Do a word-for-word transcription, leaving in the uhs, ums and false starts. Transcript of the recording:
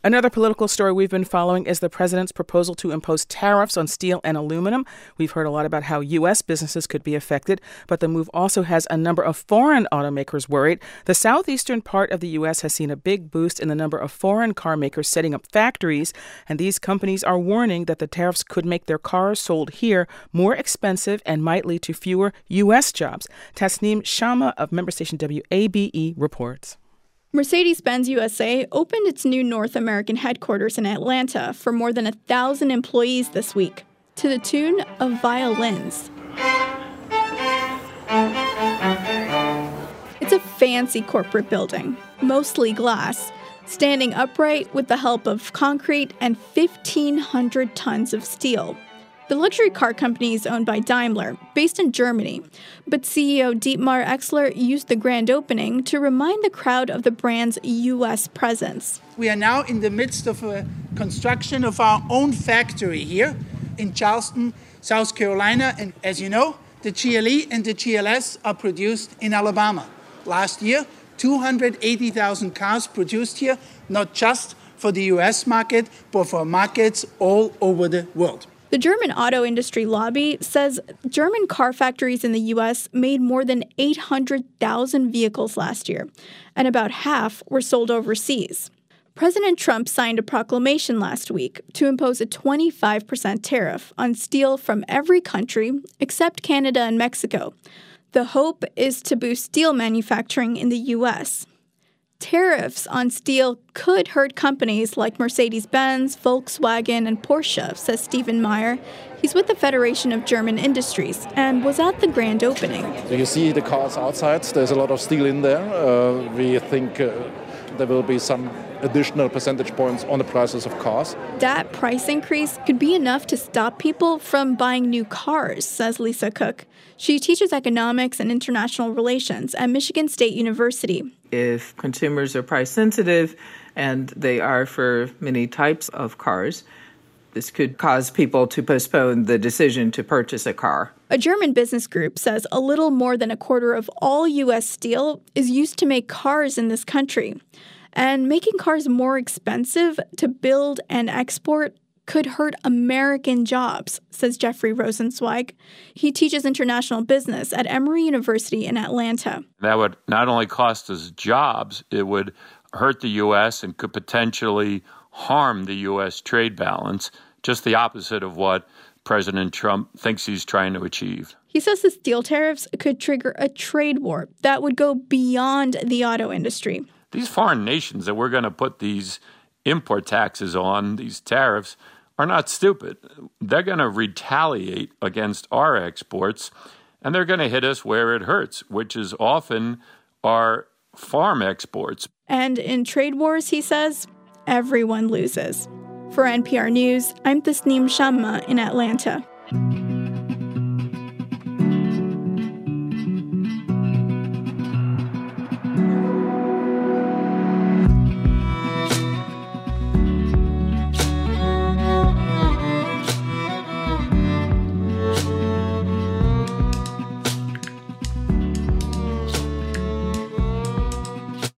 Another political story we've been following is the president's proposal to impose tariffs on steel and aluminum. We've heard a lot about how U S businesses could be affected, but the move also has a number of foreign automakers worried. The southeastern part of the U S has seen a big boost in the number of foreign car makers setting up factories, and these companies are warning that the tariffs could make their cars sold here more expensive and might lead to fewer U S jobs. Tasneem Shamma of member station W A B E reports. Mercedes-Benz U S A opened its new North American headquarters in Atlanta for more than a thousand employees this week, to the tune of violins. It's a fancy corporate building, mostly glass, standing upright with the help of concrete and fifteen hundred tons of steel. The luxury car company is owned by Daimler, based in Germany, but C E O Dietmar Exler used the grand opening to remind the crowd of the brand's U S presence. We are now in the midst of a construction of our own factory here in Charleston, South Carolina, and as you know, the G L E and the G L S are produced in Alabama. Last year, two hundred eighty thousand cars produced here, not just for the U S market, but for markets all over the world. The German auto industry lobby says German car factories in the U S made more than eight hundred thousand vehicles last year, and about half were sold overseas. President Trump signed a proclamation last week to impose a twenty-five percent tariff on steel from every country except Canada and Mexico. The hope is to boost steel manufacturing in the U S. Tariffs on steel could hurt companies like Mercedes-Benz, Volkswagen, and Porsche, says Stephen Meyer. He's with the Federation of German Industries and was at the grand opening. So you see the cars outside. There's a lot of steel in there. Uh, we think uh, there will be some additional percentage points on the prices of cars. That price increase could be enough to stop people from buying new cars, says Lisa Cook. She teaches economics and international relations at Michigan State University. If consumers are price sensitive, and they are for many types of cars, this could cause people to postpone the decision to purchase a car. A German business group says a little more than a quarter of all U S steel is used to make cars in this country. And making cars more expensive to build and export could hurt American jobs, says Jeffrey Rosenzweig. He teaches international business at Emory University in Atlanta. That would not only cost us jobs, it would hurt the U S and could potentially harm the U S trade balance, just the opposite of what President Trump thinks he's trying to achieve. He says the steel tariffs could trigger a trade war that would go beyond the auto industry. These foreign nations that we're going to put these import taxes on, these tariffs, are not stupid. They're going to retaliate against our exports, and they're going to hit us where it hurts, which is often our farm exports. And in trade wars, he says, everyone loses. For N P R News, I'm Tasneem Shamma in Atlanta.